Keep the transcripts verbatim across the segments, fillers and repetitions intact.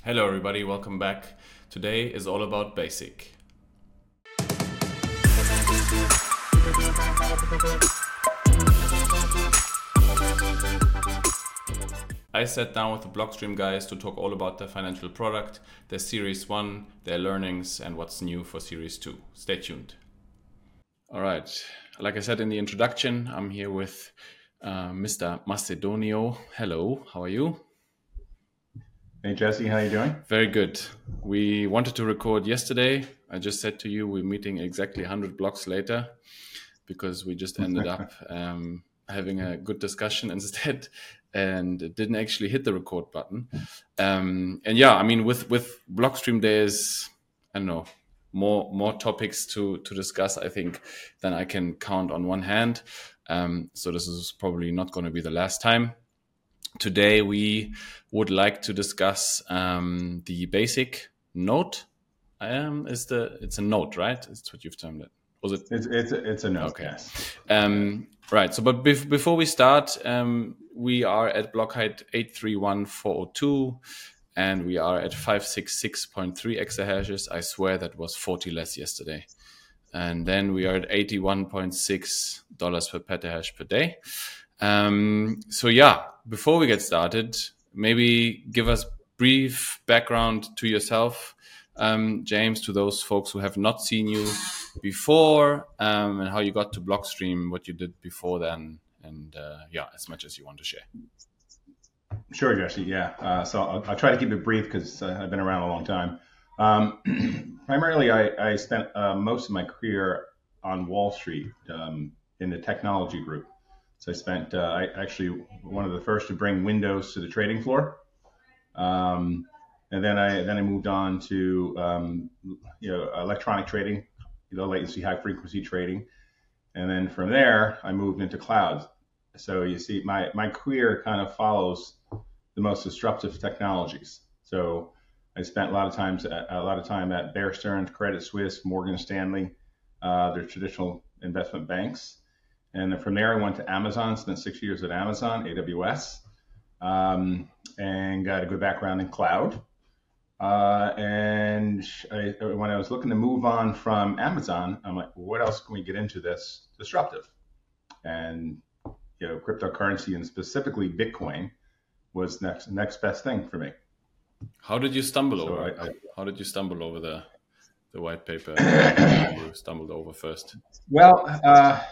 Hello, everybody. Welcome back. Today is all about BASIC. I sat down with the Blockstream guys to talk all about their financial product, their Series one, their learnings, and what's new for Series two. Stay tuned. All right. Like I said in the introduction, I'm here with uh, Mister Macedonio. Hello. How are you? Hey, Jesse. How are you doing? Very good. We wanted to record yesterday. I just said to you, we're meeting exactly one hundred blocks later because we just ended up um, having a good discussion instead and it didn't actually hit the record button. Um, and yeah, I mean, with, with Blockstream, there's, I don't know, more more topics to, to discuss, I think, than I can count on one hand. Um, so this is probably not going to be the last time. Today, we would like to discuss um, the basic note. Um, is the it's a note, right? It's what you've termed it. Was it? It's it's a, it's a note. Okay. Yes. Um, right. So, but bef- before we start, um, we are at block height eight three one four zero two, and we are at five sixty-six point three exahashes. I swear that was forty less yesterday. And then we are at eighty-one point six dollars per petahash per day. Um, so yeah, before we get started, maybe give us brief background to yourself, um, James, to those folks who have not seen you before, um, and how you got to Blockstream, what you did before then, and uh, yeah, as much as you want to share. Sure, Jesse. Yeah. Uh, so I'll, I'll try to keep it brief because uh, I've been around a long time. Um, primarily, I, I spent uh, most of my career on Wall Street um, in the technology group. So I spent, uh, I actually one of the first to bring Windows to the trading floor, um, and then I then I moved on to um, you know electronic trading, low latency, high frequency trading, and then from there I moved into clouds. So you see, my my career kind of follows the most disruptive technologies. So I spent a lot of times a lot of time at Bear Stearns, Credit Suisse, Morgan Stanley, uh, their traditional investment banks. And then from there, I went to Amazon, spent six years at Amazon, A W S, um, and got a good background in cloud. Uh, and I, when I was looking to move on from Amazon, I'm like, well, what else can we get into this disruptive? And you know, cryptocurrency and specifically Bitcoin was next next best thing for me. How did you stumble So over? I, I, How did you stumble over the the white paper you stumbled over first? well, uh,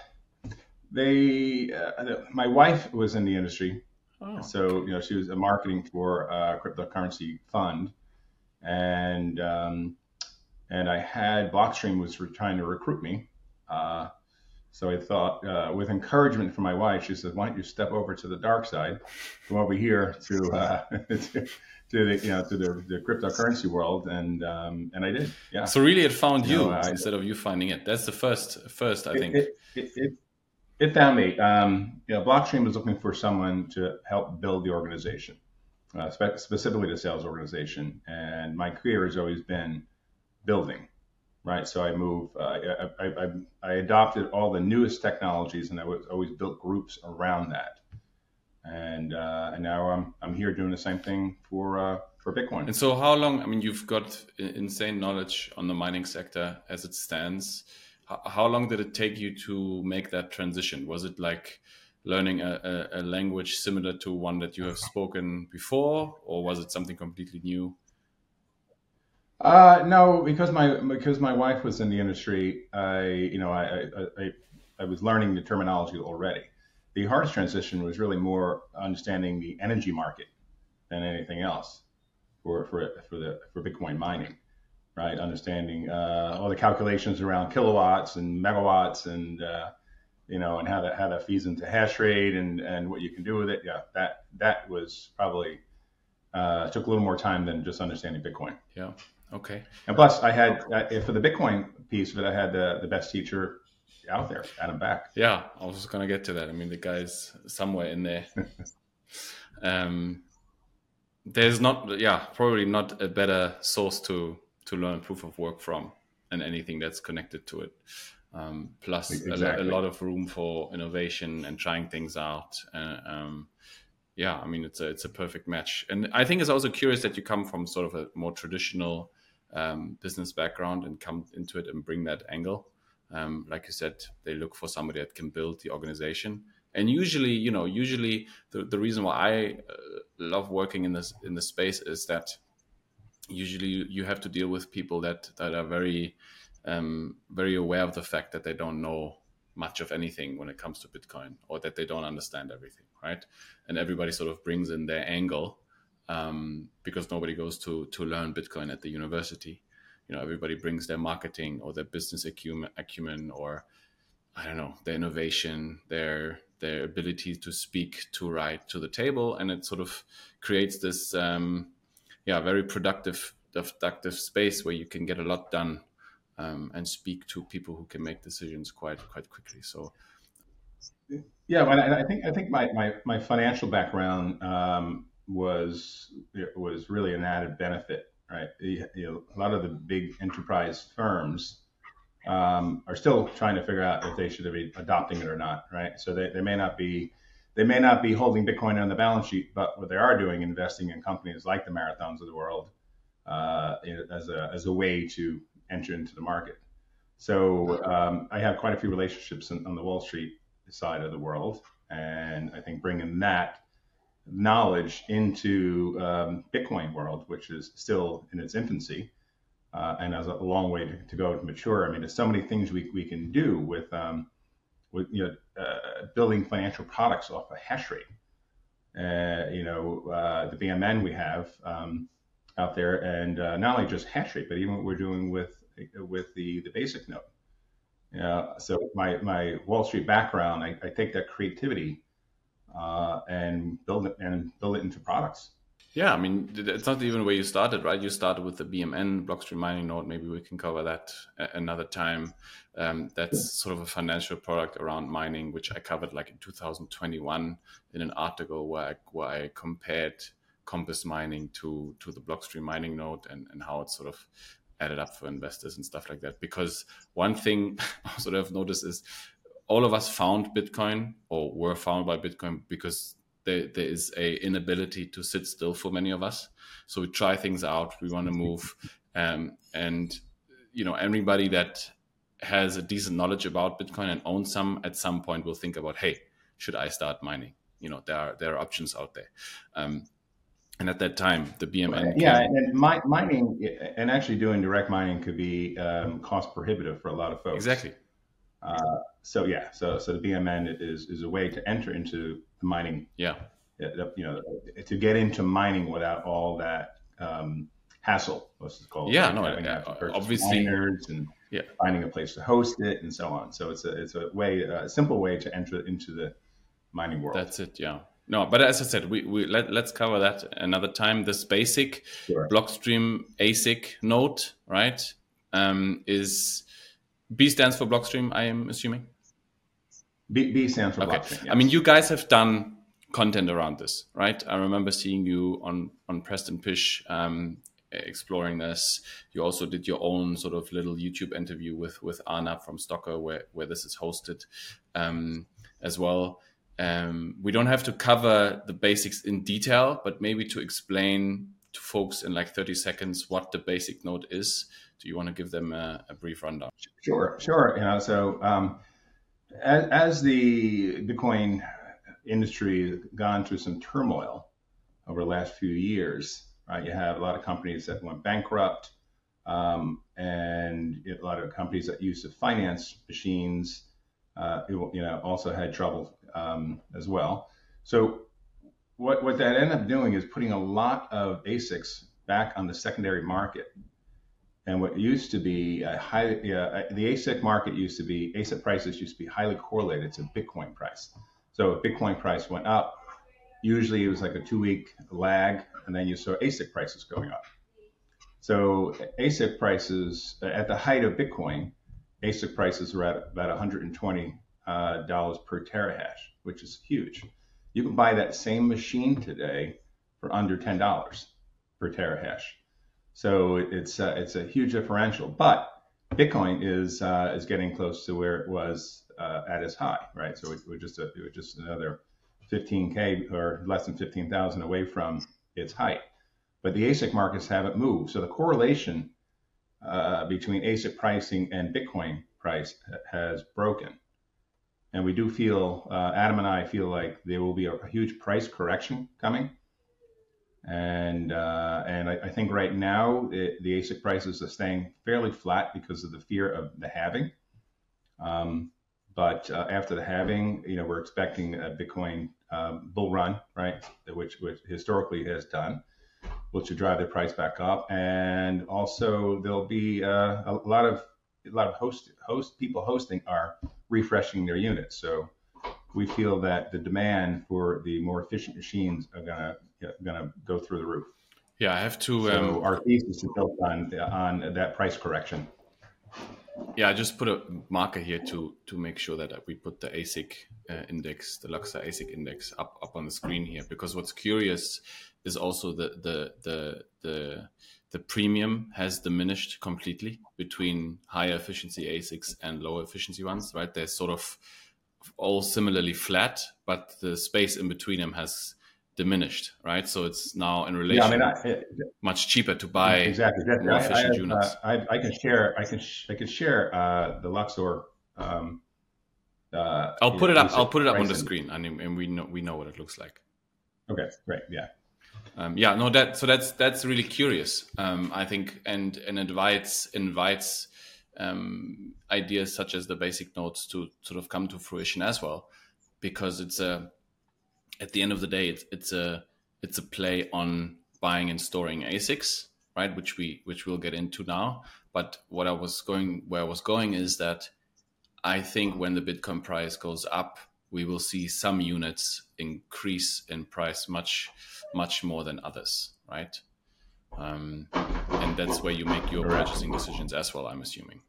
They, uh, my wife was in the industry, Oh, so you know she was marketing for a cryptocurrency fund, and um, and I had Blockstream was re- trying to recruit me, uh, so I thought uh, with encouragement from my wife, she said, "Why don't you step over to the dark side, come over here to uh, to, to the you know to the, the cryptocurrency world," and um, and I did, yeah. So really, it found you, You know, you I, instead of you finding it. That's the first, first I it, think. it, it, it It found me. Um, you know, Blockstream was looking for someone to help build the organization, uh, spe- specifically the sales organization. And my career has always been building, right? So I move, uh, I, I, I, I adopted all the newest technologies, and I was always built groups around that. And uh, and now I'm I'm here doing the same thing for uh, for Bitcoin. And so, how long? I mean, you've got insane knowledge on the mining sector as it stands. How long did it take you to make that transition? Was it like learning a, a, a language similar to one that you have spoken before, or was it something completely new? Uh, no, because my because my wife was in the industry, I you know I I, I, I was learning the terminology already. The hardest transition was really more understanding the energy market than anything else for for for the for Bitcoin mining. Right, understanding uh, all the calculations around kilowatts and megawatts, and uh, you know, and how that how that feeds into hash rate, and, and what you can do with it. Yeah, that that was probably uh, took a little more time than just understanding Bitcoin. Yeah. Okay. And plus, I had uh, for the Bitcoin piece of it, I had the the best teacher out there, Adam Back. Yeah, I was just gonna get to that. I mean, the guy's somewhere in there. um, there's not, yeah, probably not a better source to. to learn proof of work from and anything that's connected to it. Um, plus Exactly. a, a lot of room for innovation and trying things out. Uh, um, yeah, I mean, it's a it's a perfect match. And I think it's also curious that you come from sort of a more traditional um, business background and come into it and bring that angle. Um, like you said, they look for somebody that can build the organization. And usually, you know, usually the, the reason why I uh, love working in this in this space is that usually you have to deal with people that that are very um, very aware of the fact that they don't know much of anything when it comes to Bitcoin, or that they don't understand everything, right? And everybody sort of brings in their angle um, because nobody goes to to learn Bitcoin at the university. You know, everybody brings their marketing or their business acumen, acumen or I don't know, their innovation, their their ability to speak, to write to the table, and it sort of creates this, um, yeah, very productive, productive space where you can get a lot done um, and speak to people who can make decisions quite quite quickly. So, yeah, well, I think I think my my, my financial background um, was was really an added benefit, right? You know, a lot of the big enterprise firms um, are still trying to figure out if they should be adopting it or not, right? So they, they may not be they may not be holding Bitcoin on the balance sheet, but what they are doing, investing in companies like the Marathons of the world uh, as a as a way to enter into the market. So um, I have quite a few relationships in, on the Wall Street side of the world, and I think bringing that knowledge into um, Bitcoin world, which is still in its infancy, uh, and has a long way to, to go to mature. I mean, there's so many things we, we can do with um, with you know uh, building financial products off a hash rate. Uh, you know, uh, the B M N we have um, out there, and uh, not only just hash rate, but even what we're doing with with the the basic node. Yeah. So my my Wall Street background, I, I take that creativity uh, and build it and build it into products. Yeah, I mean, it's not even where you started, right? You started with the B M N, Blockstream Mining Node. Maybe we can cover that another time. Um, that's sort of a financial product around mining, which I covered like in two thousand twenty-one in an article where I, where I compared Compass mining to to the Blockstream Mining Node and, and how it sort of added up for investors and stuff like that. Because one thing I sort of noticed is all of us found Bitcoin or were found by Bitcoin because there, there is a inability to sit still for many of us. So we try things out, we want to move. Um, and, you know, anybody that has a decent knowledge about Bitcoin and owns some at some point will think about, hey, should I start mining? You know, there are, there are options out there. Um, And at that time, the B M N. Yeah, came... and mi- mining and actually doing direct mining could be um, cost prohibitive for a lot of folks. Exactly. Uh, so yeah, so so the B M N is is a way to enter into the mining. Yeah. You know, to get into mining without all that um, hassle. Let's just call it. Yeah, like no, having yeah, to obviously. Miners and yeah. finding a place to host it and so on. So it's a it's a way a simple way to enter into the mining world. That's it. Yeah. No, but as I said, we, we let, let's cover that another time. This basic sure. Blockstream A S I C node, right, um, is B stands for Blockstream, I am assuming? B, B stands for okay. Blockstream, yes. I mean, you guys have done content around this, right? I remember seeing you on, on Preston Pish um, exploring this. You also did your own sort of little YouTube interview with, with Anna from Stocker, where, where this is hosted um, as well. Um, we don't have to cover the basics in detail, but maybe to explain to folks in like thirty seconds what the basic node is. Do you want to give them a, a brief rundown? Sure, sure. You know, so um, as, as the Bitcoin industry has gone through some turmoil over the last few years, right? You have a lot of companies that went bankrupt, um, and a lot of companies that used to finance machines, uh, you know, also had trouble. Um, as well. So what, what that ended up doing is putting a lot of A S I Cs back on the secondary market. And what used to be a high, uh, the A S I C market used to be, A S I C prices used to be highly correlated to Bitcoin price. So if Bitcoin price went up, usually it was like a two week lag, and then you saw A S I C prices going up. So A S I C prices, at the height of Bitcoin, A S I C prices were at about one hundred twenty Uh, dollars per terahash, which is huge. You can buy that same machine today for under ten dollars per terahash. So it's uh, it's a huge differential. But Bitcoin is uh, is getting close to where it was uh, at its high, right? So it, it was just a, it was just another fifteen K or less than fifteen thousand away from its height. But the A S I C markets haven't moved. So the correlation uh, between A S I C pricing and Bitcoin price has broken. And we do feel, uh, Adam and I feel like there will be a, a huge price correction coming. And uh, and I, I think right now it, the A S I C prices are staying fairly flat because of the fear of the halving. Um, but uh, after the halving, you know, we're expecting a Bitcoin um, bull run, right, which which historically has done, which will drive the price back up. And also there'll be uh, a lot of a lot of host host people hosting are refreshing their units. So we feel that the demand for the more efficient machines are gonna gonna go through the roof. Yeah, I have to. So um, our thesis is built on on that price correction. Yeah, I just put a marker here to to make sure that we put the A S I C uh, index, the Luxor A S I C index, up up on the screen here. Because what's curious is also the the the the the premium has diminished completely between higher efficiency A S I Cs and lower efficiency ones. Right? They're sort of all similarly flat, but the space in between them has diminished, right? So it's now in relation yeah, I mean, I, much cheaper to buy exactly. more I, efficient I, have, units. Uh, I, I can share. I can. Sh- I can share uh, the Luxor. Um, uh, I'll put it up. I'll put it up pricing. on the screen, and, and we know we know what it looks like. Okay, great. Yeah. Um, yeah. No. That. So that's that's really curious. Um, I think, and and invites invites um, ideas such as the basic nodes to sort of come to fruition as well, because it's a. At the end of the day, it's it's a it's a play on buying and storing A S I Cs, right? Which we which we'll get into now. But what I was going where I was going is that I think when the Bitcoin price goes up, we will see some units increase in price much much more than others, right? Um, and that's where you make your purchasing decisions as well, I'm assuming.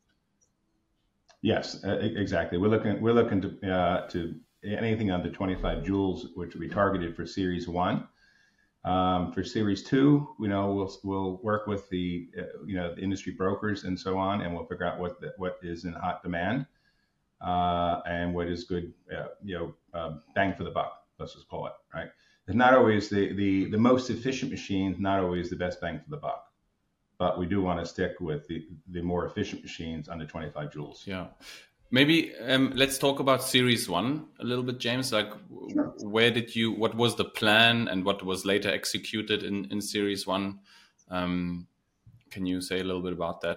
Yes, exactly. We're looking we're looking to uh, to anything under twenty-five joules, which will be targeted for Series One. Um, for Series Two, you know, we'll we'll work with the uh, you know the industry brokers and so on, and we'll figure out what the, what is in hot demand uh, and what is good, uh, you know, uh, bang for the buck. Let's just call it right. It's not always the the the most efficient machine, not always the best bang for the buck. But we do want to stick with the, the more efficient machines under twenty-five joules. Yeah. Maybe um, let's talk about Series One a little bit, James. Like, sure. Where did you? What was the plan, and what was later executed in, in Series One? Um, can you say a little bit about that?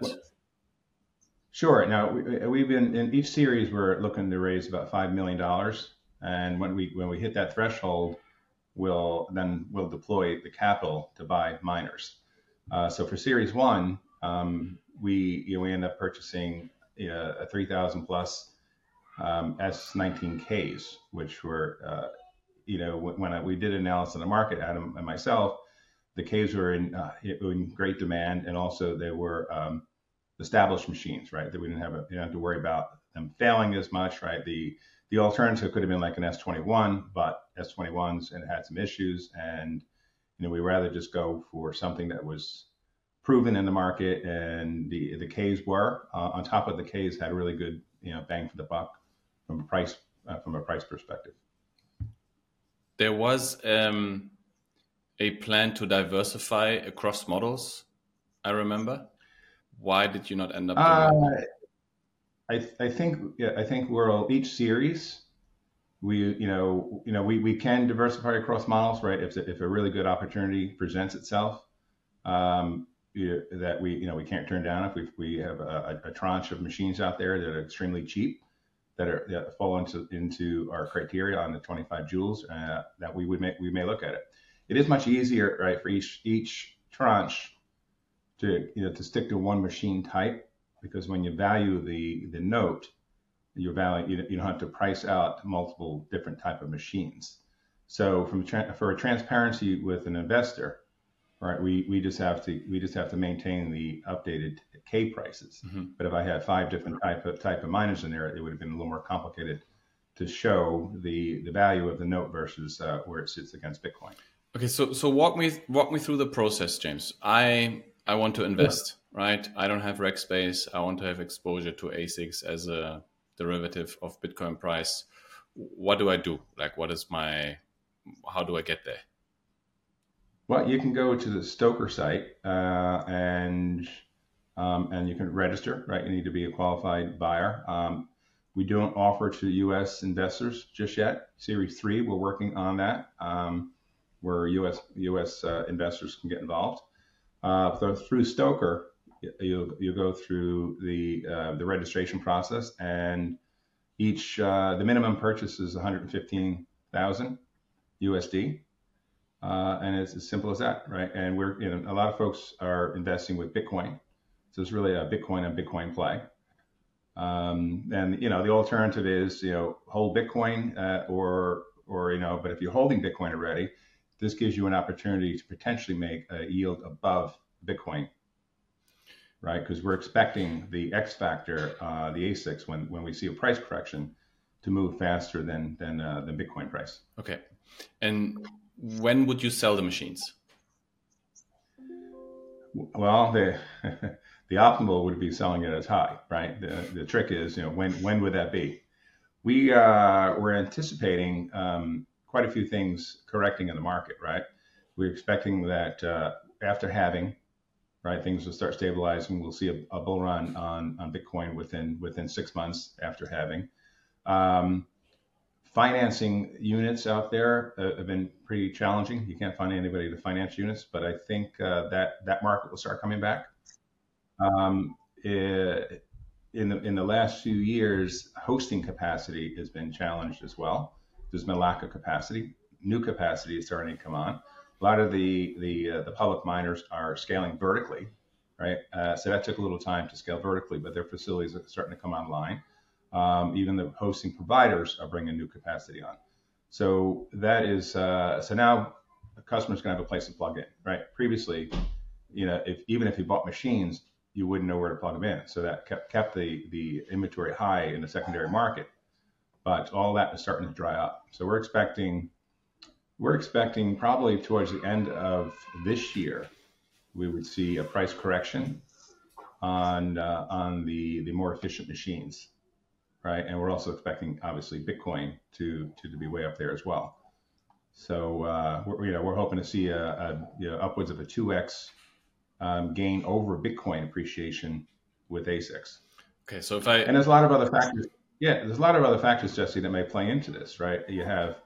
Sure. Now we, we've been in each series. We're looking to raise about five million dollars, and when we when we hit that threshold, we'll then we'll deploy the capital to buy miners. Uh, so for Series One, um, we you know, we end up purchasing you know, a three thousand plus um, S nineteen Ks, which were uh, you know when, when I, we did analysis of the market, Adam and myself, the Ks were in uh, in great demand, and also they were um, established machines, right? That we didn't have a, didn't have to worry about them failing as much, right? The the alternative could have been like an S twenty-one, but S twenty-ones and it had some issues, and you know, we rather just go for something that was proven in the market, and the the Ks were uh, on top of the Ks had a really good you know bang for the buck from a price uh, from a price perspective. There was um, a plan to diversify across models. I remember. Why did you not end up doing uh, that? I I think yeah, I think we're each series. We, you know, you know, we, we can diversify across models, right? If if a really good opportunity presents itself, um, you, that we, you know, we can't turn down. If we we have a, a tranche of machines out there that are extremely cheap, that are that fall into into our criteria on the twenty-five joules, uh, that we would make we may look at it. It is much easier, right, for each each tranche to you know to stick to one machine type, because when you value the the note, your value, you, you don't have to price out multiple different type of machines. So from for a transparency with an investor, right, we, we just have to we just have to maintain the updated K prices. Mm-hmm. But if I had five different type of type of miners in there, it would have been a little more complicated to show the the value of the note versus uh, where it sits against Bitcoin. Okay, so so walk me walk me through the process, James. I I want to invest, yeah. right? I don't have rec space. I want to have exposure to A S I Cs as a derivative of Bitcoin price. what do I do? Like, what is my, how do I get there? Well, you can go to the Stoker site uh, and um, and you can register, right? You need to be a qualified buyer. Um, we don't offer to U S investors just yet. Series three, we're working on that, um, where U S U S uh, investors can get involved. Uh, so through Stoker, you you go through the uh, the registration process, and each uh, the minimum purchase is one hundred fifteen thousand U S D. Uh, and it's as simple as that, right? And we're, you know, a lot of folks are investing with Bitcoin. So it's really a Bitcoin and Bitcoin play. Um, and, you know, the alternative is, you know, hold Bitcoin uh, or, or, you know, but if you're holding Bitcoin already, this gives you an opportunity to potentially make a yield above Bitcoin, right? Because we're expecting the X factor, uh, the A SIX, when, when we see a price correction, to move faster than, than, uh, than Bitcoin price. Okay. And when would you sell the machines? Well, the the optimal would be selling it as high, right? The the trick is, you know, when when would that be? We uh, we're anticipating um, quite a few things correcting in the market, right? We're expecting that uh, after halving, right, things will start stabilizing. We'll see a, a bull run on on Bitcoin within within six months after halving. Um, Financing units out there uh, have been pretty challenging. You can't find anybody to finance units, but I think uh, that that market will start coming back. Um, it, in the in the last few years, hosting capacity has been challenged as well. There's been a lack of capacity. New capacity is starting to come on. A lot of the the uh, the public miners are scaling vertically, right? Uh, so that took a little time to scale vertically, but their facilities are starting to come online. Um, even the hosting providers are bringing new capacity on. So that is, uh, so now the customer's going to have a place to plug in, right? Previously, you know, if even if you bought machines, you wouldn't know where to plug them in. So that kept, kept the, the inventory high in the secondary market. But all that is starting to dry up. So we're expecting, we're expecting probably towards the end of this year, we would see a price correction on uh, on the, the more efficient machines. Right, and we're also expecting, obviously, Bitcoin to to, to be way up there as well. So uh, we're, you know, we're hoping to see a, a you know, upwards of a two X um, gain over Bitcoin appreciation with A SIX. Okay, so if I and there's a lot of other factors. Yeah, there's a lot of other factors, Jesse, that may play into this. Right, you have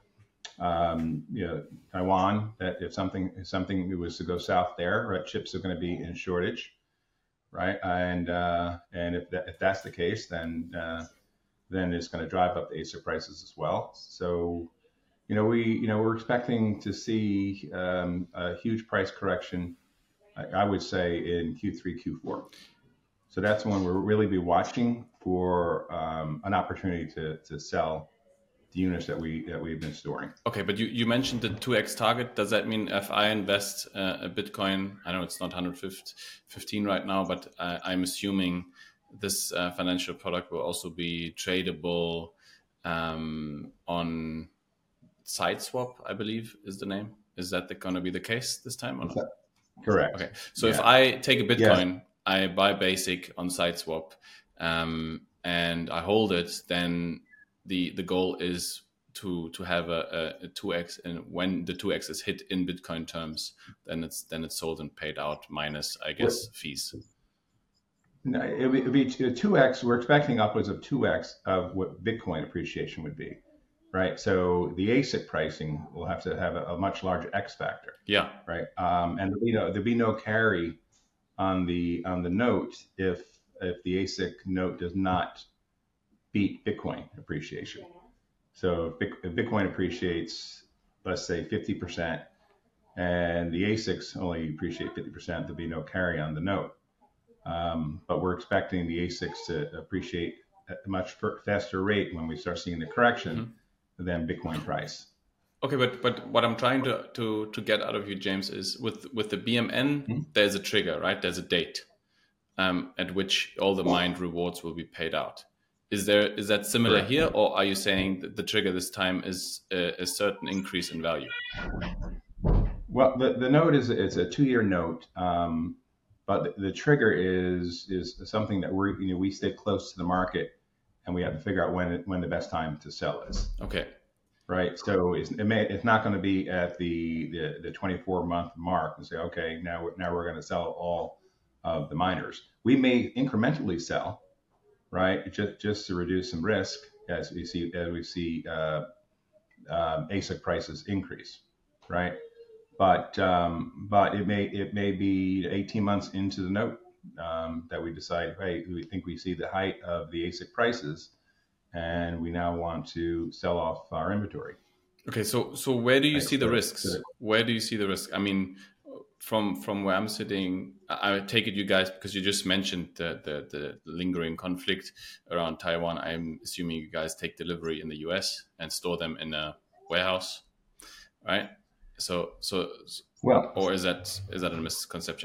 um, you know Taiwan. That if something if something was to go south there, right, chips are going to be in shortage. Right, and uh, and if that, if that's the case, then uh, then it's going to drive up the A SIC prices as well. So, you know, we, you know, we're expecting to see um, a huge price correction, I, I would say, in Q three, Q four. So that's when we'll really be watching for um, an opportunity to to sell the units that we that we've been storing. Okay, but you, you mentioned the two X target. Does that mean if I invest uh, a Bitcoin, I know it's not one hundred fifteen right now, but uh, I'm assuming this uh, financial product will also be tradable um, on SideSwap, I believe is the name. Is that going to be the case this time? Or not? Correct. Okay. So yeah. if I take a Bitcoin, yes. I buy Basic on SideSwap um, and I hold it, then the the goal is to to have a, a, a two X, and when the two X is hit in Bitcoin terms, then it's then it's sold and paid out minus, I guess, what? fees. No, it would be two X. We're expecting upwards of two X of what Bitcoin appreciation would be, right? So the A SIC pricing will have to have a, a much larger X factor. Yeah. Right. Um, and you know there'll be no carry on the on the note if if the A SIC note does not beat Bitcoin appreciation. So if Bitcoin appreciates, let's say fifty percent, and the A SICs only appreciate fifty percent, there'll be no carry on the note. Um, but we're expecting the A SICs to appreciate at a much faster rate when we start seeing the correction mm-hmm. than Bitcoin price. Okay, but but what I'm trying to, to, to get out of you, James, is with, with the B M N, mm-hmm. there's a trigger, right? There's a date um, at which all the mined rewards will be paid out. Is there is that similar Correct. Here, or are you saying that the trigger this time is a, a certain increase in value? Well, the, the note is it's a two-year note. Um, But the, the trigger is is something that we you know we stay close to the market and we have to figure out when when the best time to sell is. Okay. Right. So it's, it may, it's not going to be at the, the, the twenty-four month mark and say, okay, now we're, now we're going to sell all of the miners. We may incrementally sell, right, just just to reduce some risk as we see as we see uh, uh, A S I C prices increase, right? But um, but it may it may be eighteen months into the note um, that we decide, hey, we think we see the height of the A S I C prices, and we now want to sell off our inventory. Okay, so so where do you Right, see the so- risks? so- Where do you see the risk? I mean, from from where I'm sitting, I I take it you guys, because you just mentioned the, the the lingering conflict around Taiwan. I'm assuming you guys take delivery in the U S and store them in a warehouse, right? So so Well, or is that is that a misconception?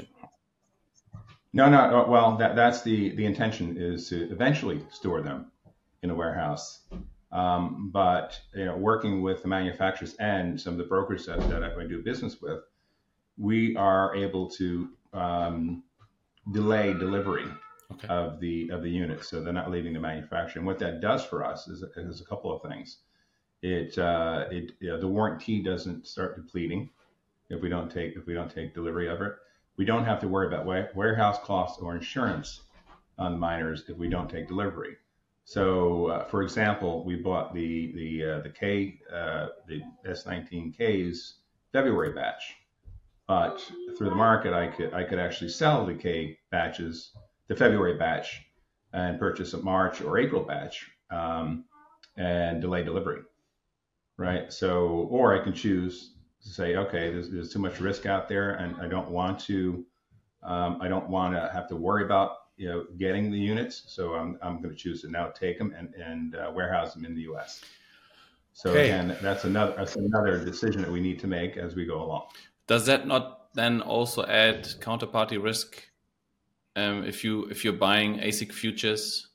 no, no. uh, Well, that that's the the intention is to eventually store them in a warehouse. Um, but you know, working with the manufacturers and some of the brokers that, that I do business with, we are able to um, delay delivery Okay. of the of the units, so they're not leaving the manufacturer. And what that does for us is, is a couple of things. It uh, it you know, the warranty doesn't start depleting if we don't take if we don't take delivery of it. We don't have to worry about wa- warehouse costs or insurance on the miners if we don't take delivery. So, uh, for example, we bought the the uh, the K uh, the S nineteen K's February batch, but through the market, I could I could actually sell the K batches, the February batch, and purchase a March or April batch um, and delay delivery, right? So, or I can choose to say, okay, there's, there's too much risk out there, and I don't want to um, I don't want to have to worry about you know getting the units, so I'm I'm going to choose to now take them and and uh, warehouse them in the U S. So Okay. again, that's another that's another decision that we need to make as we go along. Does that not then also add counterparty risk? Um, if you if you're buying A S I C futures,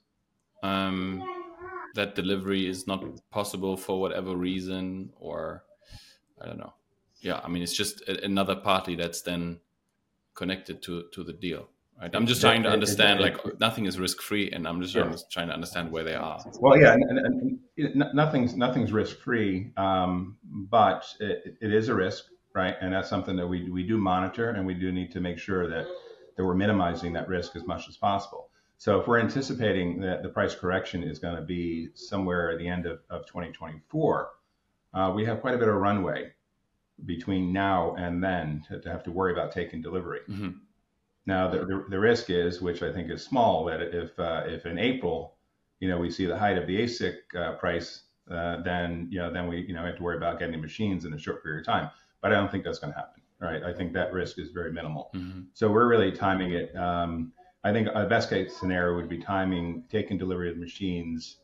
um, that delivery is not possible for whatever reason, or I don't know. Yeah, I mean, it's just a, another party that's then connected to to the deal, right? I'm just trying to It- it- understand, it- like, nothing is risk free, and I'm just Sure. trying to- trying to understand where they are. Well, yeah, and, and, and it- n- nothing's nothing's risk free, um, but it, it is a risk, right? And that's something that we we do monitor, and we do need to make sure that that we're minimizing that risk as much as possible. So if we're anticipating that the price correction is going to be somewhere at the end of, of twenty twenty-four, uh, we have quite a bit of runway between now and then to, to have to worry about taking delivery. Mm-hmm. Now, the, the, the risk is, which I think is small, that if uh, if in April, you know, we see the height of the A S I C uh, price, uh, then you know, then we you know have to worry about getting machines in a short period of time. But I don't think that's going to happen, right? I think that risk is very minimal. Mm-hmm. So we're really timing it. Um, I think a best case scenario would be timing taking delivery of machines,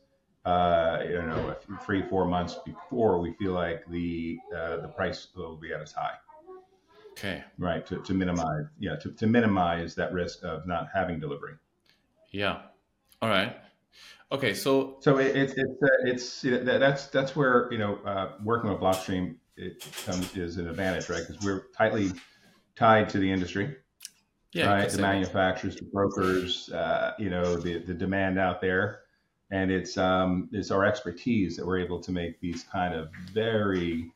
uh, you know, three four months before we feel like the uh, the price will be at its high. Okay. Right, to, to minimize, yeah, to, to minimize that risk of not having delivery. Yeah. All right. Okay. So So it, it's it's uh, it's you know, that's that's where you know uh, working with Blockstream it comes is an advantage, right? Because we're tightly tied to the industry, yeah, you right? could The say that. manufacturers, the brokers, uh, you know, the the demand out there, and it's um it's our expertise that we're able to make these kind of very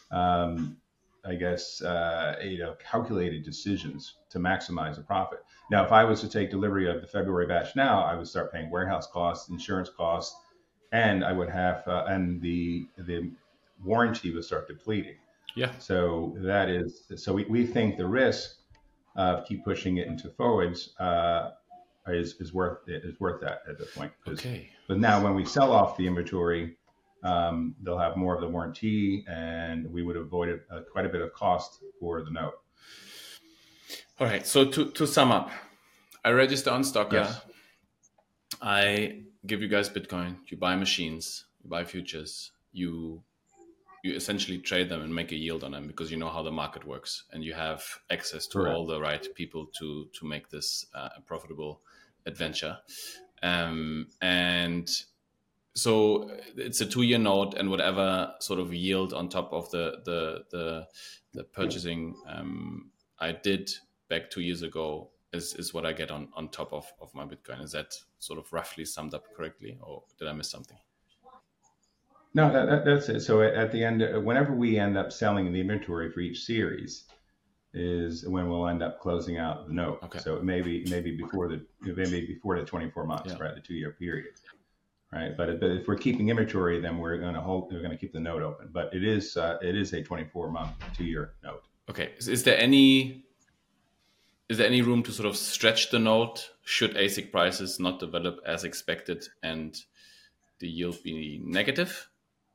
um, I guess, uh, you know, calculated decisions to maximize the profit. Now, if I was to take delivery of the February batch now, I would start paying warehouse costs, insurance costs, and I would have, uh, and the the warranty would start depleting. Yeah. So that is, so we, we think the risk of keep pushing it into forwards uh, is is worth is worth that at this point. Okay. But now, when we sell off the inventory, Um, they'll have more of the warranty, and we would avoid uh, quite a bit of cost for the note. All right. So to, to sum up, I register on Stocker. Yes. I give you guys Bitcoin. You buy machines. You buy futures. You you essentially trade them and make a yield on them because you know how the market works, and you have access to Correct. all the right people to to make this uh, a profitable adventure. Um, and so it's a two-year note, and whatever sort of yield on top of the the the, the purchasing um, I did back two years ago is, is what I get on, on top of, of my Bitcoin. Is that sort of roughly summed up correctly, or did I miss something? No, that, that, that's it. So at the end, whenever we end up selling the inventory for each series, is when we'll end up closing out the note. Okay. So it may be maybe before the maybe before the twenty-four months, yeah. right, the two year period, right. But if, but if we're keeping inventory, then we're going to hold. We're going to keep the note open. But it is uh, it is a twenty-four month, two year note. Okay. Is, is there any is there any room to sort of stretch the note should A S I C prices not develop as expected and the yield be negative?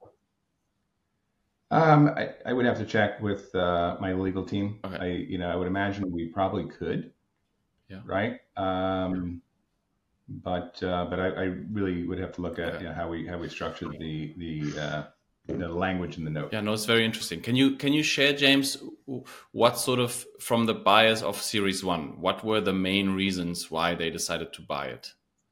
Um, I, I would have to check with uh, my legal team. Okay. I, you know, I would imagine we probably could. Yeah. Right. Um, but uh, but I, I really would have to look at okay. you know, how we how we structured the the uh, the language in the note. Yeah. No, it's very interesting. Can you can you share, James, what sort of from the buyers of Series One, what were the main reasons why they decided to buy it?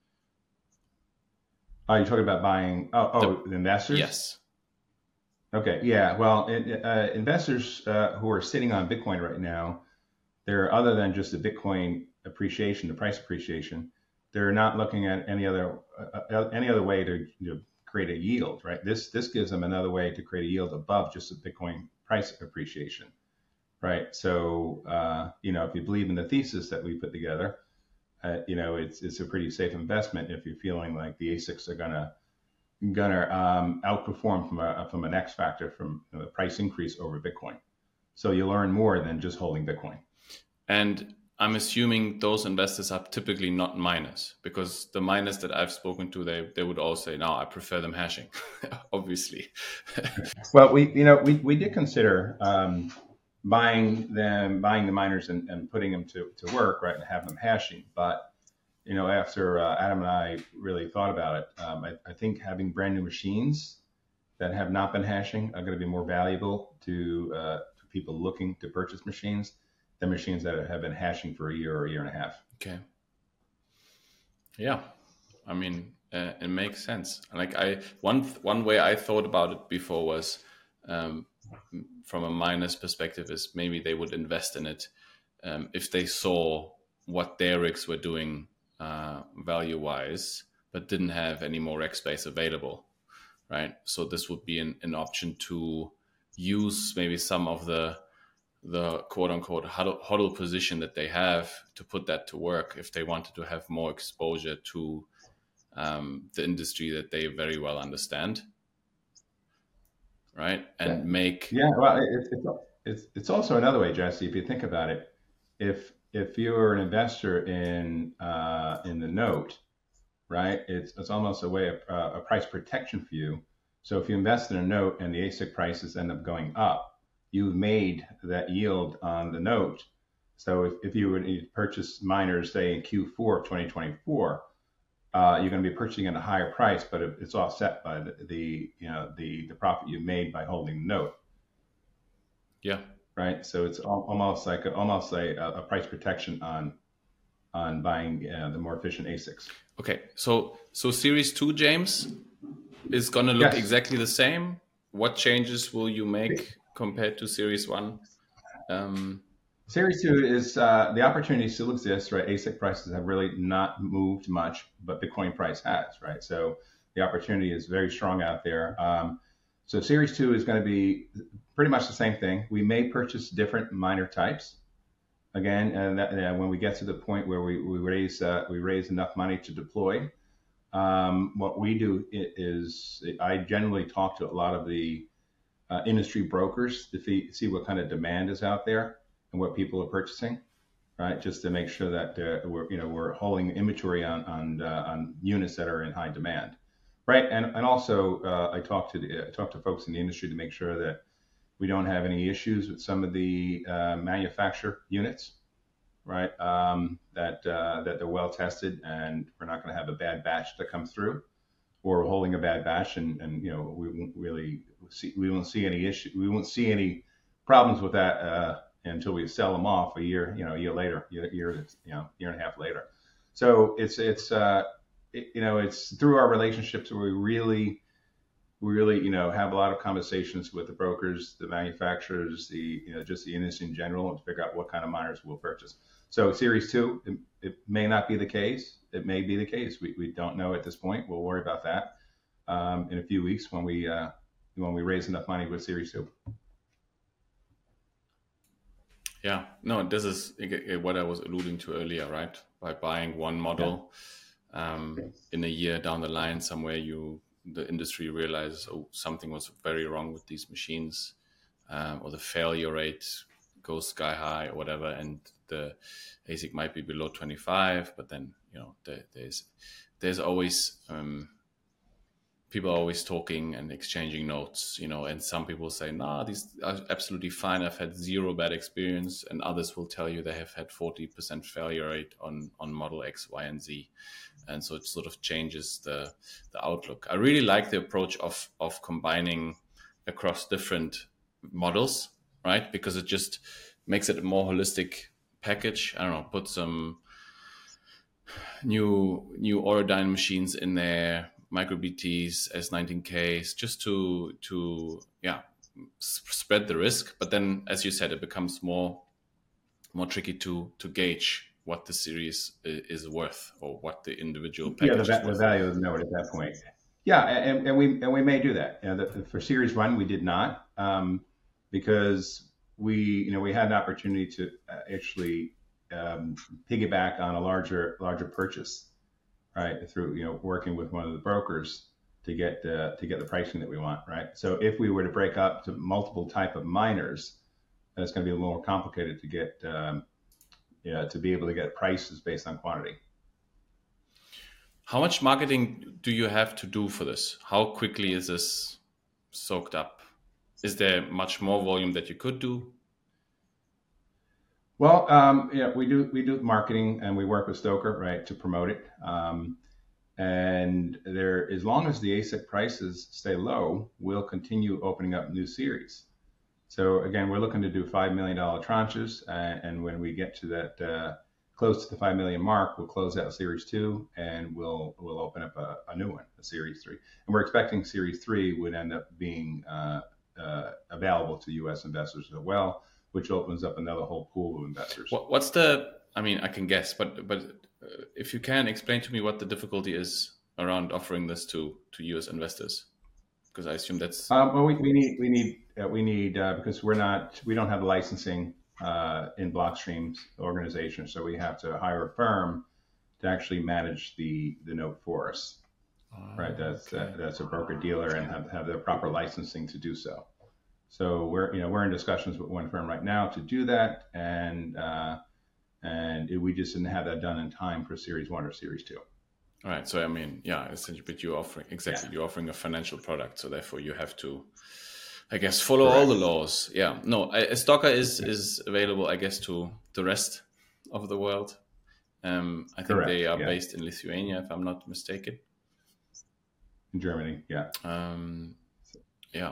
Are you talking about buying? Oh, oh, the, the investors. Yes. Okay, yeah. Well, it, uh, investors uh, who are sitting on Bitcoin right now, they're other than just the Bitcoin appreciation, the price appreciation, they're not looking at any other uh, any other way to you know, create a yield, right? This this gives them another way to create a yield above just the Bitcoin price appreciation, right? So uh, you know, if you believe in the thesis that we put together, uh, you know, it's it's a pretty safe investment if you're feeling like the A S I Cs are gonna gonna um, outperform from a from an X factor from you know, the price increase over Bitcoin. So you learn more than just holding Bitcoin. And I'm assuming those investors are typically not miners, because the miners that I've spoken to, they they would all say, no, I prefer them hashing, obviously. Well, we you know we, we did consider um, buying them, buying the miners and, and putting them to, to work, right, and have them hashing, but you know, after uh, Adam and I really thought about it, um, I, I think having brand new machines that have not been hashing are going to be more valuable to, uh, to people looking to purchase machines than machines that have been hashing for a year or a year and a half. Okay. Yeah, I mean, uh, it makes sense. Like I, one one way I thought about it before was, um, from a miner's perspective, is maybe they would invest in it um, if they saw what their rigs were doing. Uh, value wise, but didn't have any more rack space available, right? So this would be an, an option to use maybe some of the the quote unquote huddle, huddle position that they have to put that to work if they wanted to have more exposure to um, the industry that they very well understand, right? And yeah. make yeah. Well, it, it's it's it's also another way, Jesse. If you think about it, if If you're an investor in uh, in the note, right, it's it's almost a way of uh, a price protection for you. So if you invest in a note and the A S I C prices end up going up, you've made that yield on the note. So if, if you would purchase miners, say in Q four of twenty twenty-four, uh, you're going to be purchasing at a higher price, but it's offset by the, the you know the the profit you made by holding the note. Yeah. Right, so it's almost like a, almost like a, a price protection on on buying uh, the more efficient A S I Cs. Okay, so so Series Two, James, is going to look yes. exactly the same. What changes will you make compared to Series One? Um, Series Two is uh, the opportunity still exists, right? A S I C prices have really not moved much, but Bitcoin price has, right? So the opportunity is very strong out there. Um, so Series Two is going to be pretty much the same thing. We may purchase different miner types. Again, and that, uh, when we get to the point where we, we raise uh, we raise enough money to deploy, um, what we do is I generally talk to a lot of the uh, industry brokers to see, see what kind of demand is out there and what people are purchasing, right? Just to make sure that uh, we're you know we're holding inventory on on uh, on units that are in high demand, right? And and also uh, I talk to the, I talk to folks in the industry to make sure that we don't have any issues with some of the uh, manufacturer units, right? Um, that uh, that they're well tested, and we're not going to have a bad batch that comes through, or we're holding a bad batch, and, and you know we won't really see we won't see any issue we won't see any problems with that uh, until we sell them off a year you know a year later, year, year you know year and a half later. So it's it's uh, it, you know it's through our relationships where we really. We really, you know, have a lot of conversations with the brokers, the manufacturers, the, you know, just the industry in general, and to figure out what kind of miners we'll purchase. So Series two, it, it may not be the case. It may be the case. We, we don't know at this point. We'll worry about that um, in a few weeks when we uh, when we raise enough money with Series two. Yeah, no, this is what I was alluding to earlier, right? By buying one model, yeah. um, in a year down the line, somewhere you the industry realizes, oh, something was very wrong with these machines, um, or the failure rate goes sky high or whatever, and the A S I C might be below twenty-five, but then you know there, there's there's always um, people are always talking and exchanging notes, you know, and some people say, nah, these are absolutely fine. I've had zero bad experience. And others will tell you they have had forty percent failure rate on, on model X, Y, and Z. And so it sort of changes the, the outlook. I really like the approach of, of combining across different models, right? Because it just makes it a more holistic package. I don't know, put some new, new Aurodyne machines in there, micro B Ts, S nineteen Ks, just to to yeah spread the risk. But then, as you said, it becomes more more tricky to to gauge what the series is worth or what the individual package. Yeah, the, is the worth. value is known at that point. Yeah, and, and we and we may do that. You know, the, for Series One, we did not um, because we you know we had an opportunity to actually um, piggyback on a larger larger purchase. Right, through you know working with one of the brokers to get uh, to get the pricing that we want. Right, so if we were to break up to multiple type of miners, then it's going to be a little more complicated to get um, yeah to be able to get prices based on quantity. How much marketing do you have to do for this? How quickly is this soaked up? Is there much more volume that you could do? Well, um, yeah, we do we do marketing and we work with Stoker, right, to promote it. Um, and there, as long as the A S I C prices stay low, we'll continue opening up new series. So again, we're looking to do five million dollar tranches, and, and when we get to that uh, close to the five million mark, we'll close out Series Two, and we'll we'll open up a, a new one, a Series Three. And we're expecting Series Three would end up being uh, uh, available to U S investors as well, which opens up another whole pool of investors. What, what's the, I mean, I can guess, but but uh, if you can explain to me what the difficulty is around offering this to, to U S investors, because I assume that's... Um, well, we, we need, we need, uh, we need uh, because we're not, we don't have the licensing uh, in Blockstream's organization, so we have to hire a firm to actually manage the, the note for us, oh, right? That's okay. uh, that's a broker dealer and have, have the proper licensing to do so. So we're, you know, we're in discussions with one firm right now to do that, and uh, and it, we just didn't have that done in time for Series One or Series Two. All right. So I mean, yeah, essentially, but you're offering exactly, yeah. you're offering a financial product, so therefore you have to, I guess, follow Correct. all the laws. Yeah. No, a Stocker is yeah. is available, I guess, to the rest of the world. Um, I think Correct. they are yeah. based in Lithuania, if I'm not mistaken. In Germany, yeah. Um, yeah.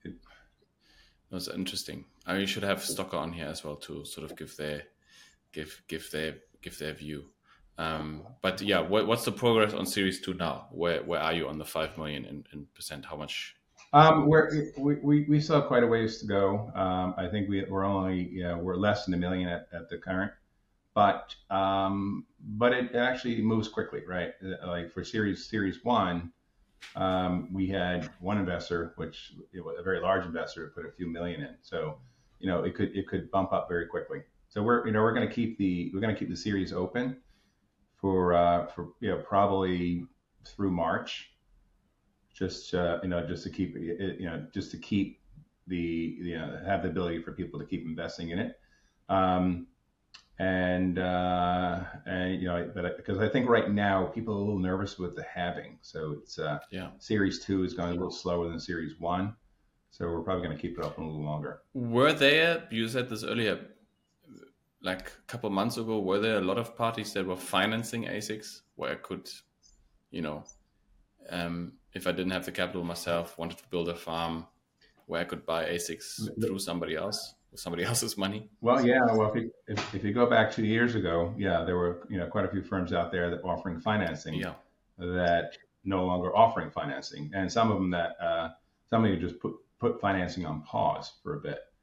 That's interesting. I mean, should have Stocker on here as well to sort of give their give give their give their view. Um, but yeah, what, what's the progress on Series Two now? Where where are you on the five million in, in percent? How much? Um, we're, we we we still have quite a ways to go. Um, I think we we're only you know, we're less than a million at, at the current, but um, but it actually moves quickly, right? Like for Series Series One. Um, we had one investor, which it was a very large investor, put a few million in. So, you know, it could it could bump up very quickly. So we're you know we're going to keep the we're going to keep the series open for uh, for you know probably through March, just uh, you know just to keep it, you know just to keep the you know have the ability for people to keep investing in it. Um, And, uh, and, you know, but because I think right now people are a little nervous with the halving. So it's, uh, yeah. Series Two is going a little slower than Series One. So we're probably going to keep it open a little longer. Were there, you said this earlier, like a couple of months ago, were there a lot of parties that were financing A S I Cs where I could, you know, um, if I didn't have the capital myself, wanted to build a farm where I could buy A S I Cs through somebody else? Somebody else's money? Well, yeah. Well, if you, if, if you go back two years ago, yeah, there were you know quite a few firms out there that were offering financing yeah. that no longer offering financing, and some of them that uh, some of you just put put financing on pause for a bit.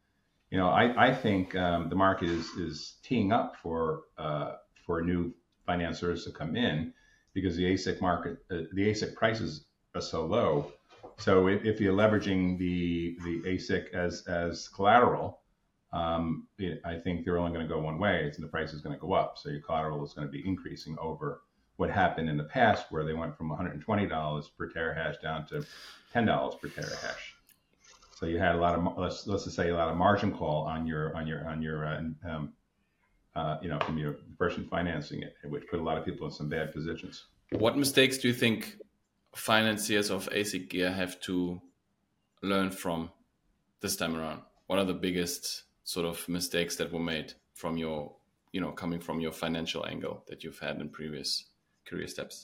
you know, I, I think um, the market is is teeing up for uh, for new financiers to come in because the A S I C market, uh, the A S I C prices are so low. So if, if you're leveraging the the A S I C as as collateral, um, it, I think they're only going to go one way. It's, and the price is going to go up. So your collateral is going to be increasing over what happened in the past, where they went from one hundred twenty dollars per terahash down to ten dollars per terahash. So you had a lot of, let's let's just say, a lot of margin call on your on your on your uh, um, uh, you know, from your person financing it, which put a lot of people in some bad positions. What mistakes do you think financiers of A S I C gear have to learn from this time around? What are the biggest sort of mistakes that were made from your, you know, coming from your financial angle that you've had in previous career steps?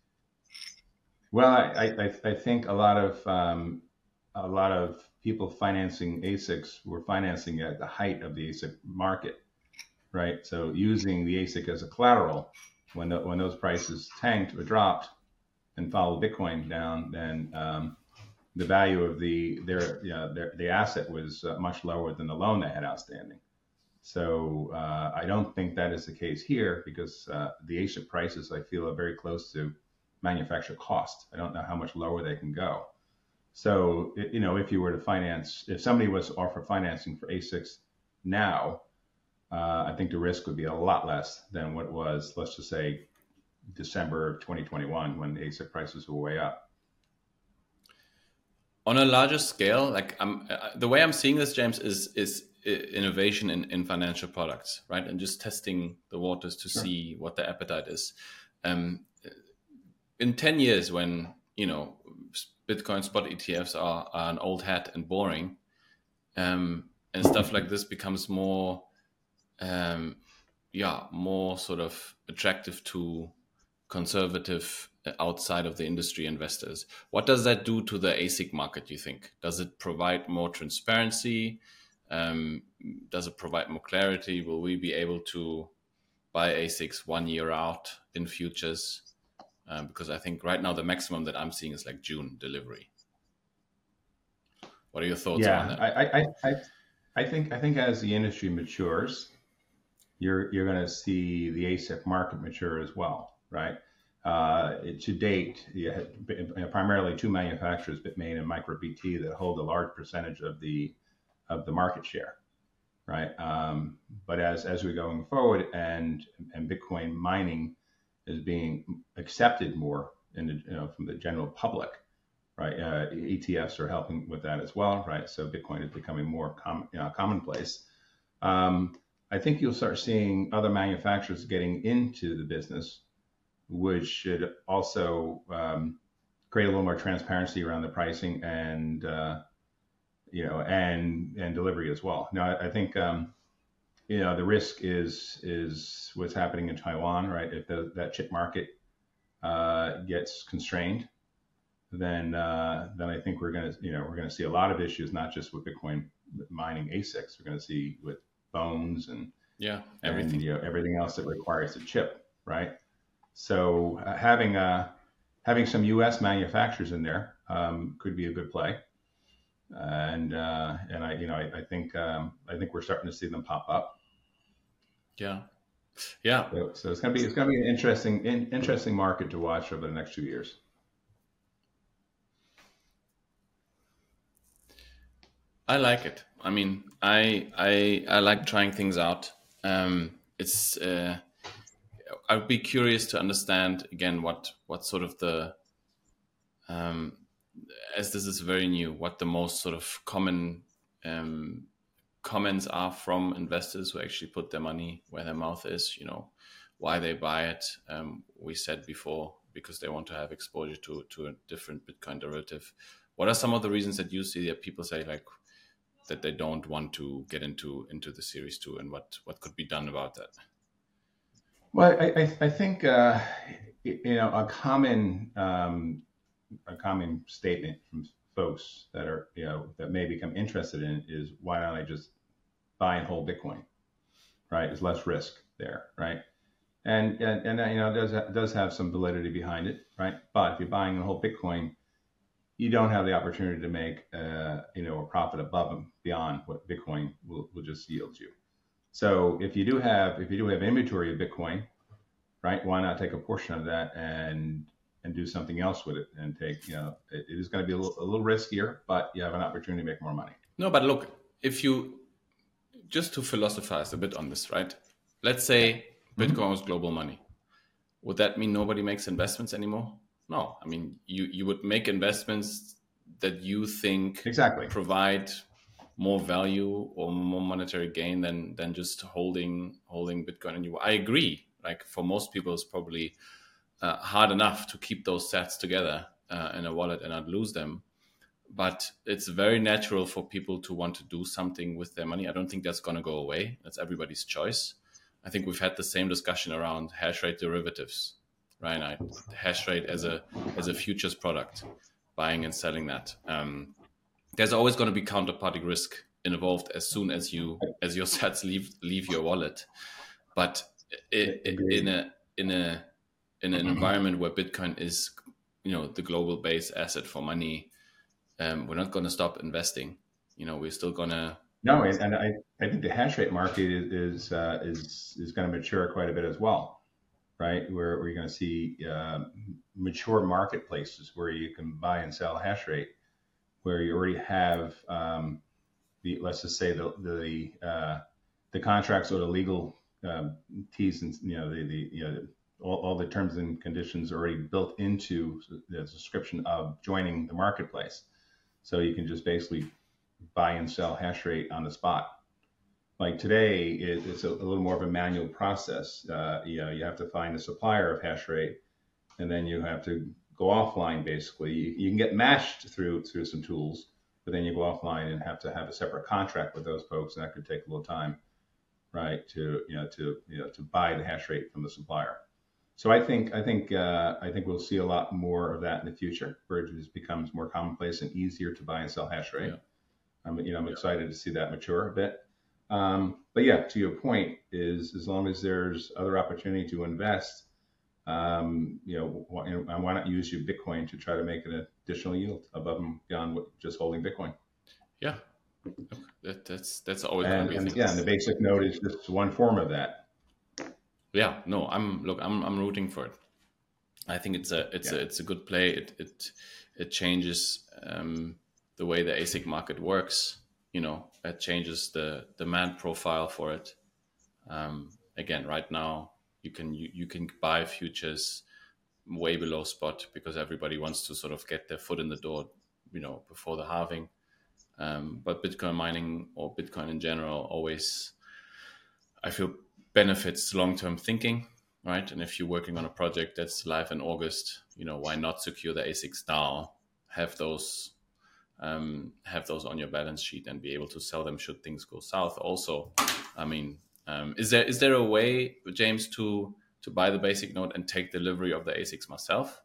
Well, I I, I think a lot of um, a lot of people financing A S I Cs were financing at the height of the A S I C market, right? So using the A S I C as a collateral, when the, when those prices tanked or dropped and followed Bitcoin down, then um, the value of the their, you know, their the asset was uh, much lower than the loan they had outstanding. So uh, I don't think that is the case here because uh, the A S I C prices, I feel, are very close to manufacturer cost. I don't know how much lower they can go. So, you know, if you were to finance, if somebody was to offer financing for A S I Cs now, uh, I think the risk would be a lot less than what it was, let's just say, December of twenty twenty-one, when the A S I C prices were way up. On a larger scale, like I'm, uh, the way I'm seeing this, James, is is innovation in, in financial products, right? And just testing the waters to sure. see what the appetite is. Um, in ten years, when, you know, Bitcoin spot E T Fs are, are an old hat and boring, um, and stuff like this becomes more, um, yeah, more sort of attractive to conservative outside of the industry investors. What does that do to the A S I C market, you think? Does it provide more transparency? Um, does it provide more clarity? Will we be able to buy A S I Cs one year out in futures? Um, because I think right now the maximum that I'm seeing is like June delivery. What are your thoughts yeah, on that? I, I, I, I think I think as the industry matures, you're you're going to see the A S I C market mature as well, right? Uh, to date, you had primarily two manufacturers, Bitmain and MicroBT, that hold a large percentage of the of the market share, right? Um, but as as we're going forward, and and Bitcoin mining is being accepted more in the, you know, from the general public, right? Uh, E T Fs are helping with that as well, right? So Bitcoin is becoming more com- you know, commonplace. Um, I think you'll start seeing other manufacturers getting into the business, which should also um, create a little more transparency around the pricing and uh, you know and and delivery as well. Now, I, I think um, you know the risk is is what's happening in Taiwan, right? If the, that chip market uh, gets constrained, then uh, then I think we're gonna you know we're gonna see a lot of issues, not just with Bitcoin mining A S I Cs. We're gonna see with phones and yeah everything and, you know, everything else that requires a chip, right? So uh, having uh, having some U S manufacturers in there um, could be a good play, and uh, and I you know I, I think um, I think we're starting to see them pop up. Yeah, yeah. So, so it's gonna be it's gonna be an interesting in, interesting market to watch over the next two years. I like it. I mean, I I I like trying things out. Um, it's uh, I'd be curious to understand again what what sort of the um, as this is very new, what the most sort of common um, comments are from investors who actually put their money where their mouth is. You know, why they buy it. Um, we said before, because they want to have exposure to to a different Bitcoin derivative. What are some of the reasons that you see that people say like that they don't want to get into into the Series two, and what what could be done about that? Well, I I, I think uh, you know a common um, a common statement from folks that are you know that may become interested in it is, why don't I just buy and hold Bitcoin, right? There's less risk there, right? And and, and you know it does does have some validity behind it, right? But if you're buying and hold Bitcoin, you don't have the opportunity to make uh, you know a profit above and beyond what Bitcoin will, will just yield you. So if you do have if you do have inventory of Bitcoin, right? Why not take a portion of that and and do something else with it and take, you know, it, it is going to be a little, a little riskier, but you have an opportunity to make more money. No, but look, if you, just to philosophize a bit on this, right? Let's say Bitcoin mm-hmm. was global money. Would that mean nobody makes investments anymore? No. I mean, you, you would make investments that you think exactly provide more value or more monetary gain than than just holding holding Bitcoin. And you, I agree. Like for most people, it's probably uh, hard enough to keep those sats together uh, in a wallet and not lose them. But it's very natural for people to want to do something with their money. I don't think that's going to go away. That's everybody's choice. I think we've had the same discussion around hash rate derivatives, right? I, hash rate as a as a futures product, buying and selling that. Um, there's always going to be counterparty risk involved as soon as you as your sats leave leave your wallet. But it, it, in a in a in an environment where Bitcoin is, you know, the global base asset for money, um, we're not going to stop investing. You know, we're still going to. No, and, and I, I think the hash rate market is is uh, is, is going to mature quite a bit as well, right? Where, where you're going to see uh, mature marketplaces where you can buy and sell hash rate, where you already have um, the let's just say the the uh, the contracts or the legal um, T's and you know the the you know all, all the terms and conditions are already built into the description of joining the marketplace, so you can just basically buy and sell hash rate on the spot. Like today, it, it's a, a little more of a manual process. Uh, you know, you have to find a supplier of hash rate, and then you have to go offline. Basically, you, you can get matched through through some tools, but then you go offline and have to have a separate contract with those folks, and that could take a little time, right? To you know to you know to buy the hash rate from the supplier. So I think I think uh, I think we'll see a lot more of that in the future, where it just becomes more commonplace and easier to buy and sell hash rate. Yeah. I'm, you know, I'm excited to see that mature a bit. Um, but yeah, to your point, is as long as there's other opportunity to invest, um, you know, why, you know, why not use your Bitcoin to try to make an additional yield above and beyond what just holding Bitcoin? Yeah, that, that's that's always and, going to be. And, yeah, and the basic node is just one form of that. Yeah, no, I'm look, I'm I'm rooting for it. I think it's a it's yeah. a it's a good play. It it it changes. Um, the way the A S I C market works, you know, it changes the demand profile for it. Um, again, right now you can you, you can buy futures way below spot because everybody wants to sort of get their foot in the door, you know, before the halving. Um, but Bitcoin mining or Bitcoin in general always, I feel, benefits long-term thinking, right? And if you're working on a project that's live in August, you know, why not secure the A S I Cs now, have those Um, have those on your balance sheet and be able to sell them should things go south. Also, I mean, um, is there is there a way, James, to to buy the basic node and take delivery of the A S I Cs myself?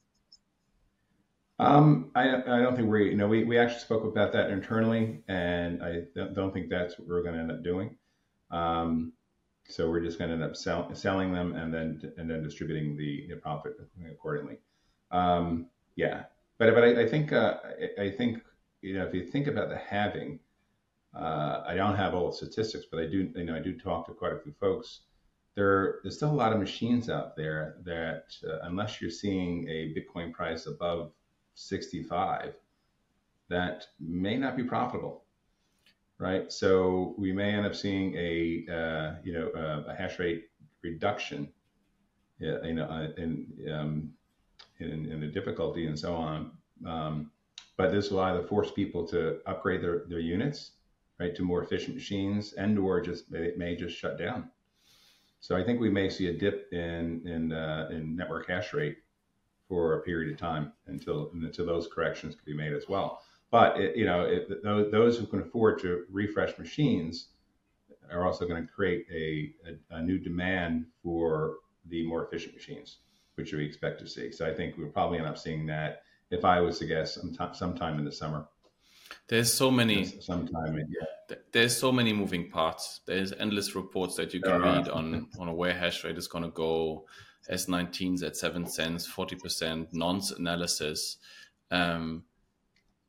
Um, I, I don't think we, you know, we, we actually spoke about that internally, and I don't think that's what we're going to end up doing. Um, so we're just going to end up sell, selling them and then and then distributing the, the profit accordingly. Um, yeah. But but I, I think uh, I, I think you know if you think about the halving, uh, I don't have all the statistics, but I do you know I do talk to quite a few folks. There there's still a lot of machines out there that uh, unless you're seeing a Bitcoin price above sixty-five, that may not be profitable, right? So we may end up seeing a uh, you know a, a hash rate reduction, yeah, you know, in um, In, in the difficulty and so on. Um, but this will either force people to upgrade their, their units, right, to more efficient machines, and or just it may just shut down. So I think we may see a dip in in, uh, in network hash rate for a period of time until until those corrections can be made as well. But it, you know, it, those, those who can afford to refresh machines are also going to create a, a, a new demand for the more efficient machines, which we expect to see. So I think we'll probably end up seeing that, if I was to guess, sometime, sometime in the summer. There's so many. Sometime, in, yeah. There's so many moving parts. There's endless reports that you can read on, on where hash rate is going to go. S nineteens at seven cents, forty percent, nonce analysis. Um,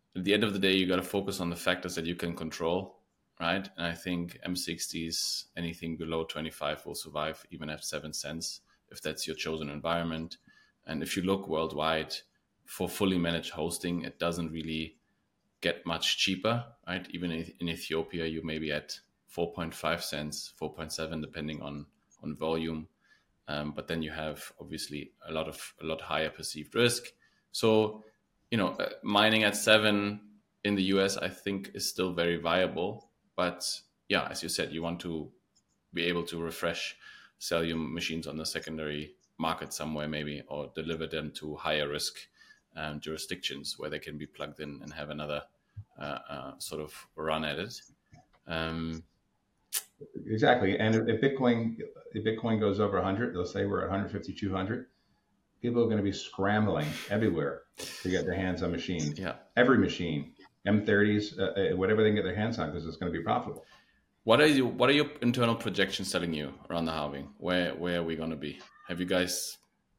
at the end of the day, you got to focus on the factors that you can control, right? And I think M sixties, anything below twenty-five will survive even at seven cents if that's your chosen environment. And if you look worldwide for fully managed hosting, it doesn't really get much cheaper, right? Even in Ethiopia, you may be at four point five cents, four point seven, depending on, on volume. Um, but then you have obviously a lot of a lot higher perceived risk. So, you know, uh, mining at seven in the U S, I think, is still very viable. But yeah, as you said, you want to be able to refresh, sell your machines on the secondary market somewhere maybe, or deliver them to higher risk um, jurisdictions where they can be plugged in and have another uh, uh, sort of run at it. Um, exactly. And if Bitcoin, if Bitcoin goes over one hundred, let's say we're at one fifty, two hundred, people are going to be scrambling everywhere to get their hands on machines. Yeah. Every machine, M thirties, uh, whatever they can get their hands on, because it's going to be profitable. What are you? What are your internal projections telling you around the halving? Where where are we going to be? Have you guys,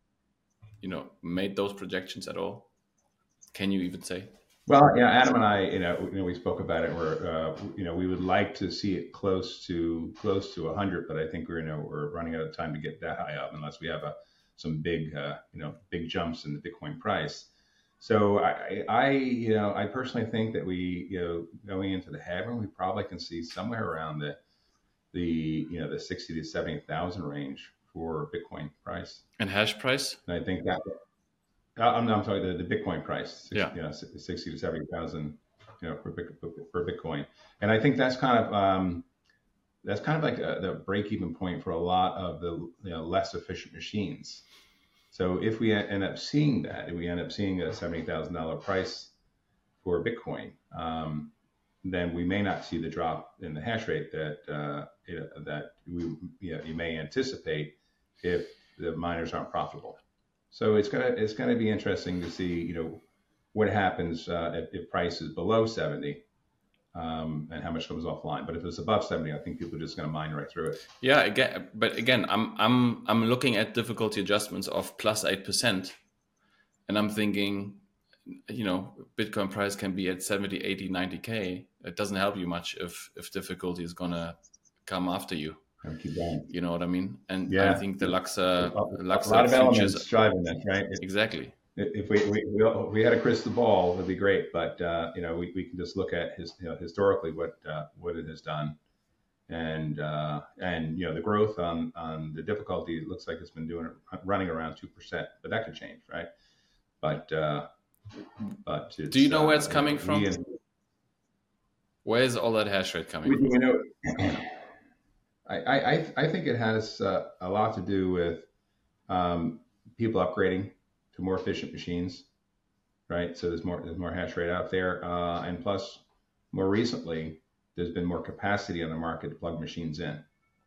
you know, made those projections at all? Can you even say? Well, yeah, Adam and I, you know, you know, we spoke about it. We're, uh, you know, we would like to see it close to close to one hundred, but I think we're, you know, we're running out of time to get that high up unless we have a some big, uh, you know, big jumps in the Bitcoin price. So I, I, you know, I personally think that we, you know, going into the halving, we probably can see somewhere around the, the, you know, the sixty to seventy thousand range for Bitcoin price. And hash price? And I think that, I'm, I'm sorry, the, the Bitcoin price, sixty, yeah, you know, sixty to seventy thousand, you know, for for Bitcoin. And I think that's kind of, um, that's kind of like a, the break-even point for a lot of the, you know, less efficient machines. So if we end up seeing that, if we end up seeing a seventy thousand dollars price for Bitcoin, um, then we may not see the drop in the hash rate that uh, you know, that we you, know, you may anticipate if the miners aren't profitable. So it's gonna it's gonna be interesting to see, you know, what happens uh, if, if price is below seventy. Um, and how much comes offline. But if it's above seventy, I think people are just going to mine right through it. Yeah, again, but again, I'm I'm I'm looking at difficulty adjustments of plus eight percent, and I'm thinking, you know, Bitcoin price can be at seventy, eighty, ninety K. It doesn't help you much if if difficulty is going to come after you. Keep going. You know what I mean? And yeah. I think the Luxor, a, Luxor a lot of futures, elements driving that, right? It, exactly. If we, we we we had a crystal ball, it'd be great. But uh, you know, we, we can just look at his you know, historically what uh, what it has done, and uh, and you know the growth on on the difficulty. It looks like it's been doing running around two percent, but that could change, right? But uh, but do you know uh, where it's coming from? and, where is all that hash rate coming we, from? You know, I I I think it has uh, a lot to do with um, people upgrading to more efficient machines, right? So there's more there's more hash rate out there, uh, and plus, more recently, there's been more capacity on the market to plug machines in.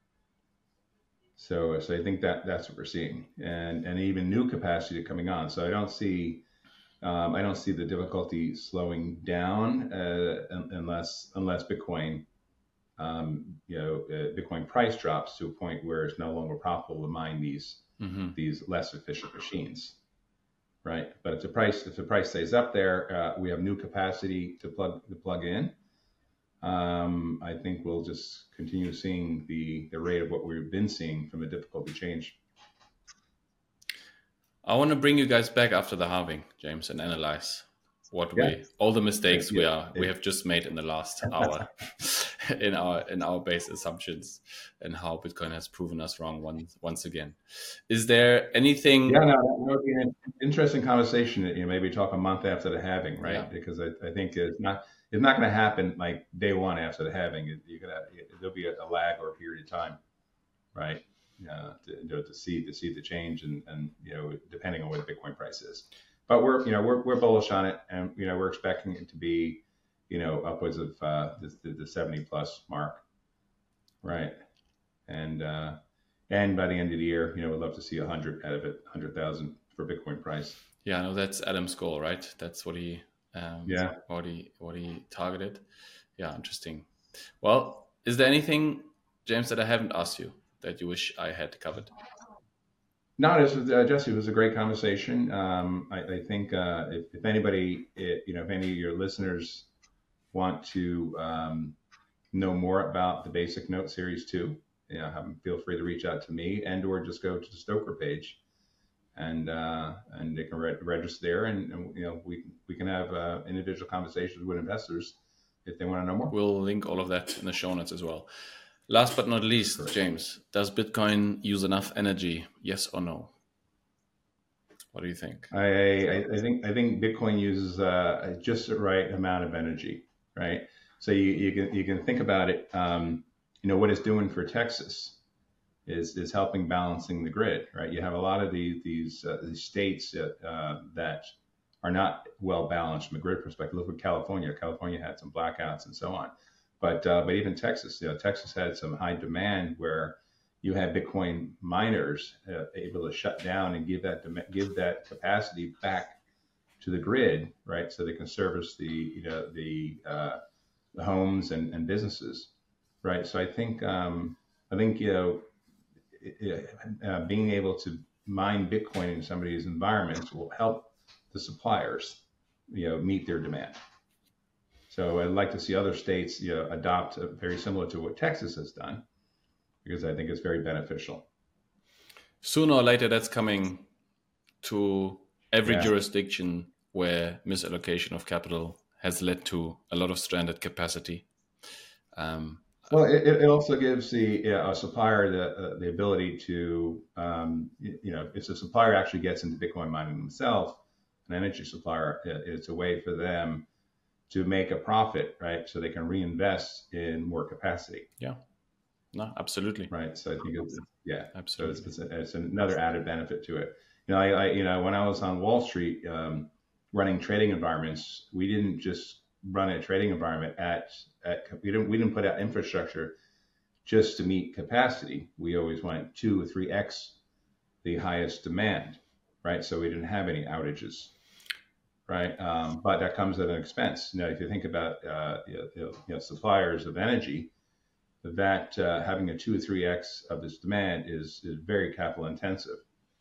So so I think that that's what we're seeing, and and even new capacity coming on. So I don't see um, I don't see the difficulty slowing down uh, unless unless Bitcoin um, you know uh, Bitcoin price drops to a point where it's no longer profitable to mine these mm-hmm. these less efficient machines. Right, but if the price if the price stays up there, uh, we have new capacity to plug to plug in. Um, I think we'll just continue seeing the the rate of what we've been seeing from a difficulty change. I want to bring you guys back after the halving, James, and analyze what yeah. we all the mistakes yeah. we are we have just made in the last hour in our in our base assumptions and how Bitcoin has proven us wrong once once again. Is there anything? Yeah, no, that would be an interesting conversation. You know, maybe talk a month after the halving, right? Yeah. Because I, I think it's not it's not going to happen like day one after the halving. You're gonna there'll be a, a lag or a period of time, right? Uh, to, to see to see the change and and you know depending on what the Bitcoin price is. But we're, you know, we're we're bullish on it, and you know, we're expecting it to be, you know, upwards of uh, the, the seventy plus mark, right? And uh, and by the end of the year, you know, we'd love to see a hundred out of it, hundred thousand for Bitcoin price. Yeah, no, that's Adam's goal, right? That's what he, um, yeah, what he what he targeted. Yeah, interesting. Well, is there anything, James, that I haven't asked you that you wish I had covered? No, this was, uh, Jesse, it was a great conversation. Um, I, I think uh, if, if anybody, it, you know, if any of your listeners want to um, know more about the Basic Note Series two, you know, have, feel free to reach out to me and or just go to the Stoker page, and uh, and they can re- register there, and, and you know we we can have uh, individual conversations with investors if they want to know more. We'll link all of that in the show notes as well. Last but not least, Correct. James, does Bitcoin use enough energy? Yes or no? What do you think? I, I, I think I think Bitcoin uses uh, just the right amount of energy, right? So you, you can you can think about it. Um, you know what it's doing for Texas is is helping balancing the grid, right? You have a lot of the, these uh, these states that, uh, that are not well balanced from a grid perspective. Look at California. California had some blackouts and so on, but uh, but even Texas, you know, Texas had some high demand where you had Bitcoin miners uh, able to shut down and give that give that capacity back to the grid, right? So they can service the you know the uh, the homes and, and businesses, right? So I think um, I think you know it, uh, being able to mine Bitcoin in some of these environments will help the suppliers, you know, meet their demand. So I'd like to see other states, you know, adopt a, very similar to what Texas has done, because I think it's very beneficial. Sooner or later, that's coming to every Yeah. jurisdiction where misallocation of capital has led to a lot of stranded capacity. Um, well, it, it also gives the uh, a supplier the uh, the ability to, um, you know, if the supplier actually gets into Bitcoin mining themselves, an energy supplier, it's a way for them to make a profit, right? So they can reinvest in more capacity. Yeah. No, absolutely. Right. So I think it's, yeah, absolutely. So it's, it's, it's another added benefit to it. You know, I, I you know, when I was on Wall Street um, running trading environments, we didn't just run a trading environment at, at we didn't we didn't put out infrastructure just to meet capacity. We always went two or three X the highest demand, right? So we didn't have any outages, right? Um, but that comes at an expense. You know, if you think about uh, you know, you know, suppliers of energy, that uh, having a two or three X of this demand is, is very capital intensive.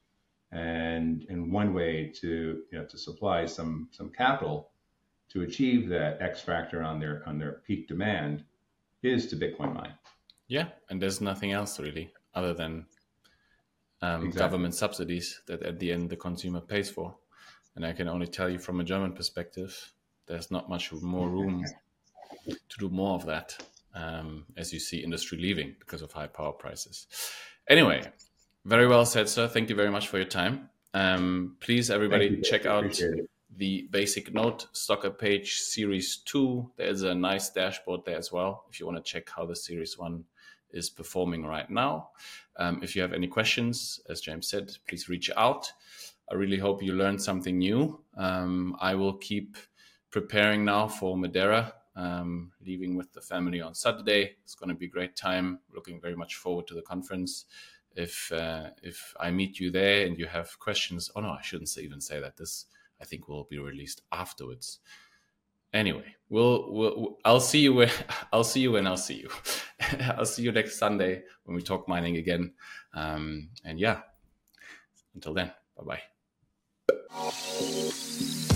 And in one way to, you know, to supply some, some capital to achieve that X factor on their, on their peak demand is to Bitcoin mine. Yeah. And there's nothing else really other than um, exactly. government subsidies that at the end the consumer pays for. And I can only tell you from a German perspective, there's not much more room to do more of that. Um, as you see industry leaving because of high power prices. Anyway, very well said, sir. Thank you very much for your time. Um, please, everybody, check out the Basic Note Stocker page series two. There's a nice dashboard there as well if you want to check how the series one is performing right now. Um, if you have any questions, as James said, please reach out. I really hope you learned something new. Um, I will keep preparing now for Madeira. Um, leaving with the family on Saturday. It's going to be a great time. Looking very much forward to the conference. If uh, if I meet you there and you have questions, oh no, I shouldn't say, even say that. This I think will be released afterwards. Anyway, we'll, we'll I'll see you when I'll see you when I'll see you. I'll see you next Sunday when we talk mining again. Um, and yeah, until then, bye bye.